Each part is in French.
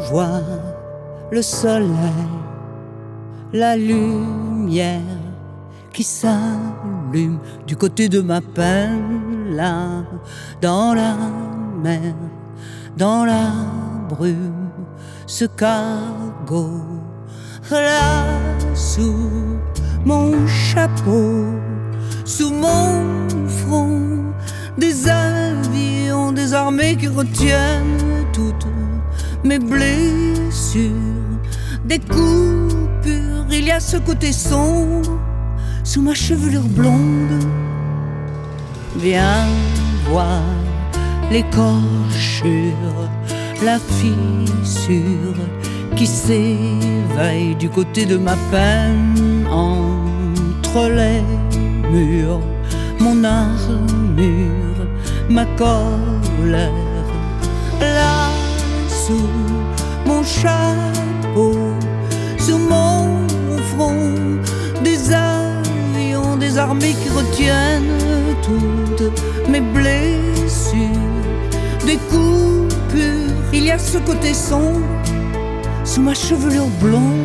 voir le soleil, la lumière qui s'allume du côté de ma peine, là, dans la mer, dans la brume, ce cargo, là, sous mon chapeau, sous mon front, des avions, des armées qui retiennent toutes mes blessures, des coupures. Il y a ce côté sombre sous ma chevelure blonde. Viens voir l'écorchure, la fissure qui s'éveille du côté de ma peine, entre les murs, mon armure, ma colère, là sous mon chapeau, sous mon front, des avions, des armées qui retiennent toutes mes blessures, des coupures. Il y a ce côté sombre sous ma chevelure blonde.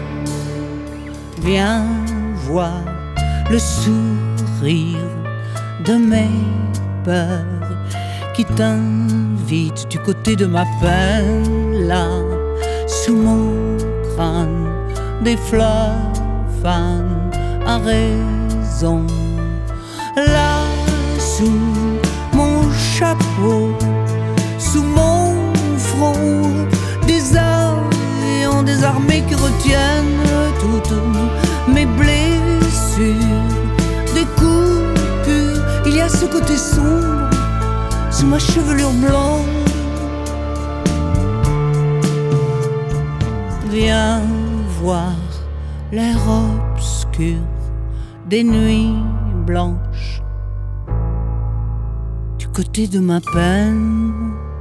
Viens voir le sourire de mes peurs qui t'invite du côté de ma peine, là, sous mon crâne, des fleurs fans à raison, là, sous mon chapeau, sous mon front, des avions, des armées qui retiennent toutes mes blessures, des coupures. Il y a ce côté sombre sous ma chevelure blonde. Viens voir l'air obscur des nuits blanches du côté de ma peine.